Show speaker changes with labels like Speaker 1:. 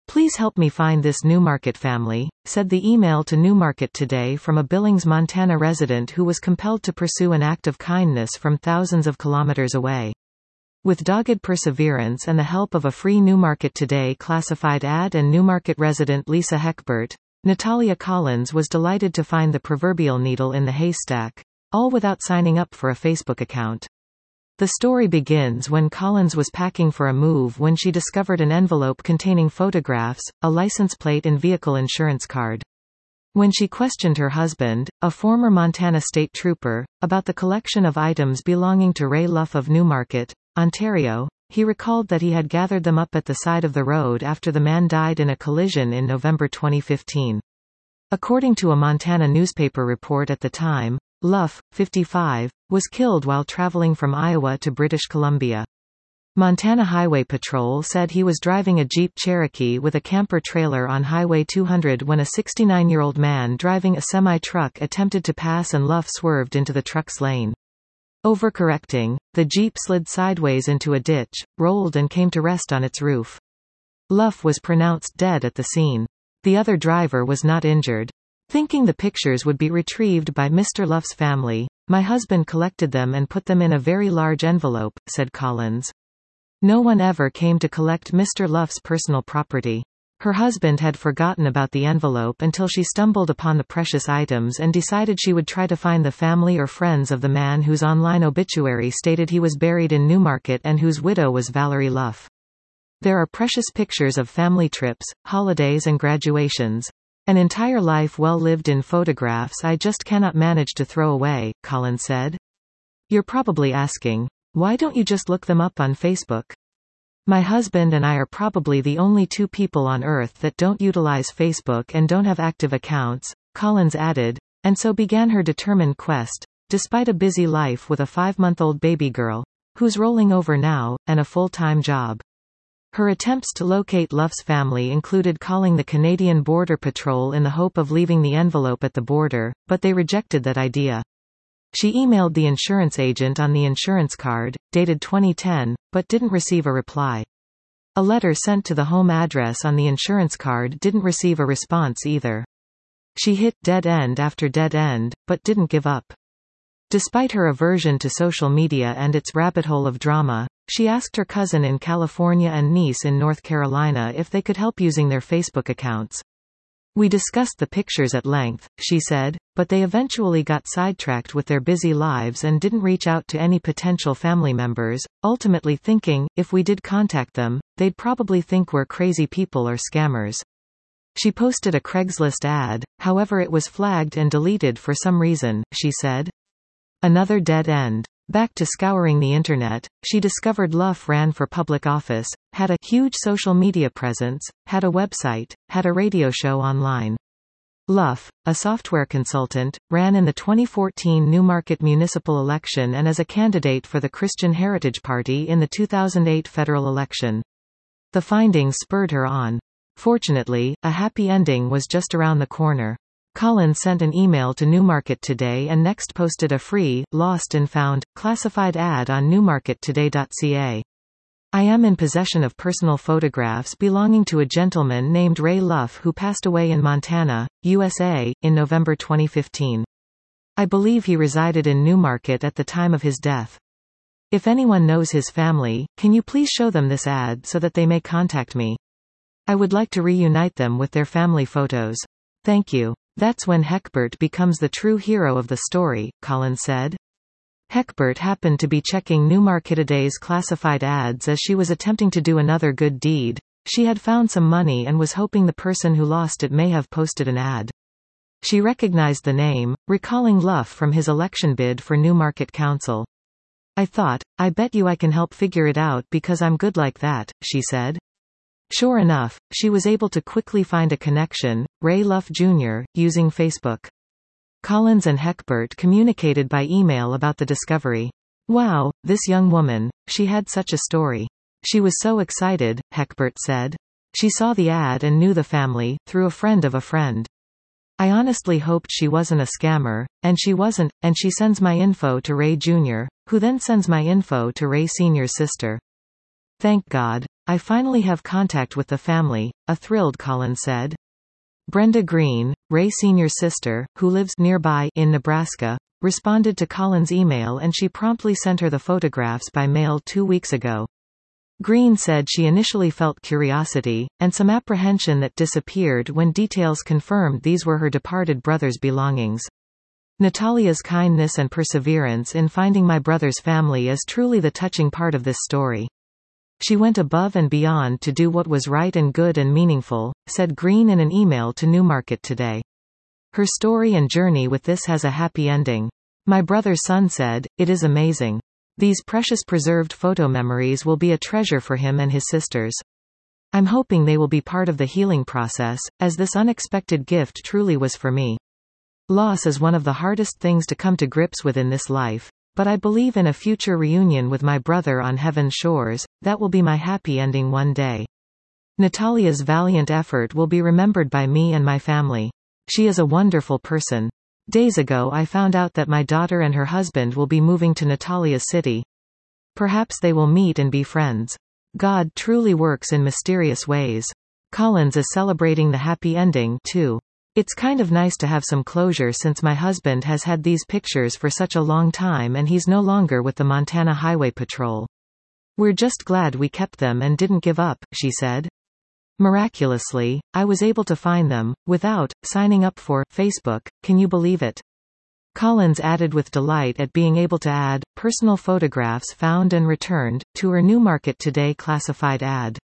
Speaker 1: "Please help me find this Newmarket family," said the email to Newmarket Today from a Billings, Montana resident who was compelled to pursue an act of kindness from thousands of kilometers away. With dogged perseverance and the help of a free Newmarket Today classified ad and Newmarket resident Lisa Heckbert, Natalia Collins was delighted to find the proverbial needle in the haystack, all without signing up for a Facebook account. The story begins when Collins was packing for a move when she discovered an envelope containing photographs, a license plate and vehicle insurance card. When she questioned her husband, a former Montana state trooper, about the collection of items belonging to Ray Luff of Newmarket, Ontario, he recalled that he had gathered them up at the side of the road after the man died in a collision in November 2015. According to a Montana newspaper report at the time, Luff, 55, was killed while traveling from Iowa to British Columbia. Montana Highway Patrol said he was driving a Jeep Cherokee with a camper trailer on Highway 200 when a 69-year-old man driving a semi-truck attempted to pass and Luff swerved into the truck's lane. Overcorrecting, the Jeep slid sideways into a ditch, rolled and came to rest on its roof. Luff was pronounced dead at the scene. The other driver was not injured. Thinking the pictures would be retrieved by Mr. Luff's family, my husband collected them and put them in a very large envelope, said Collins. No one ever came to collect Mr. Luff's personal property. Her husband had forgotten about the envelope until she stumbled upon the precious items and decided she would try to find the family or friends of the man whose online obituary stated he was buried in Newmarket and whose widow was Valerie Luff. There are precious pictures of family trips, holidays and graduations. An entire life well lived in photographs I just cannot manage to throw away, Collins said. You're probably asking, why don't you just look them up on Facebook? My husband and I are probably the only two people on Earth that don't utilize Facebook and don't have active accounts, Collins added, and so began her determined quest, despite a busy life with a 5-month-old baby girl, who's rolling over now, and a full-time job. Her attempts to locate Luff's family included calling the Canadian Border Patrol in the hope of leaving the envelope at the border, but they rejected that idea. She emailed the insurance agent on the insurance card, dated 2010, but didn't receive a reply. A letter sent to the home address on the insurance card didn't receive a response either. She hit dead end after dead end, but didn't give up. Despite her aversion to social media and its rabbit hole of drama, she asked her cousin in California and niece in North Carolina if they could help using their Facebook accounts. We discussed the pictures at length, she said, but they eventually got sidetracked with their busy lives and didn't reach out to any potential family members, ultimately thinking, if we did contact them, they'd probably think we're crazy people or scammers. She posted a Craigslist ad, however it was flagged and deleted for some reason, she said. Another dead end. Back to scouring the internet, she discovered Luff ran for public office, had a huge social media presence, had a website, had a radio show online. Luff, a software consultant, ran in the 2014 Newmarket municipal election and as a candidate for the Christian Heritage Party in the 2008 federal election. The findings spurred her on. Fortunately, a happy ending was just around the corner. Collins sent an email to Newmarket Today and next posted a free, lost and found, classified ad on newmarkettoday.ca. I am in possession of personal photographs belonging to a gentleman named Ray Luff who passed away in Montana, USA, in November 2015. I believe he resided in Newmarket at the time of his death. If anyone knows his family, can you please show them this ad so that they may contact me? I would like to reunite them with their family photos. Thank you. That's when Heckbert becomes the true hero of the story, Collins said. Heckbert happened to be checking Newmarket Today's classified ads as she was attempting to do another good deed. She had found some money and was hoping the person who lost it may have posted an ad. She recognized the name, recalling Luff from his election bid for Newmarket Council. I thought, I bet you I can help figure it out because I'm good like that, she said. Sure enough, she was able to quickly find a connection, Ray Luff Jr., using Facebook. Collins and Heckbert communicated by email about the discovery. Wow, this young woman, she had such a story. She was so excited, Heckbert said. She saw the ad and knew the family, through a friend of a friend. I honestly hoped she wasn't a scammer, and she wasn't, and she sends my info to Ray Jr., who then sends my info to Ray Sr.'s sister. Thank God. I finally have contact with the family, a thrilled Collins said. Brenda Green, Ray Sr.'s sister, who lives nearby in Nebraska, responded to Collins' email and she promptly sent her the photographs by mail 2 weeks ago. Green said she initially felt curiosity, and some apprehension that disappeared when details confirmed these were her departed brother's belongings. Natalia's kindness and perseverance in finding my brother's family is truly the touching part of this story. She went above and beyond to do what was right and good and meaningful, said Green in an email to Newmarket Today. Her story and journey with this has a happy ending. My brother's son said, "It is amazing. These precious preserved photo memories will be a treasure for him and his sisters. I'm hoping they will be part of the healing process, as this unexpected gift truly was for me. Loss is one of the hardest things to come to grips with in this life, but I believe in a future reunion with my brother on heaven's shores. That will be my happy ending one day. Natalia's valiant effort will be remembered by me and my family. She is a wonderful person. Days ago I found out that my daughter and her husband will be moving to Natalia's city. Perhaps they will meet and be friends. God truly works in mysterious ways." Collins is celebrating the happy ending, too. It's kind of nice to have some closure since my husband has had these pictures for such a long time and he's no longer with the Montana Highway Patrol. We're just glad we kept them and didn't give up, she said. Miraculously, I was able to find them, without signing up for Facebook, can you believe it? Collins added with delight at being able to add personal photographs found and returned to her Newmarket Today classified ad.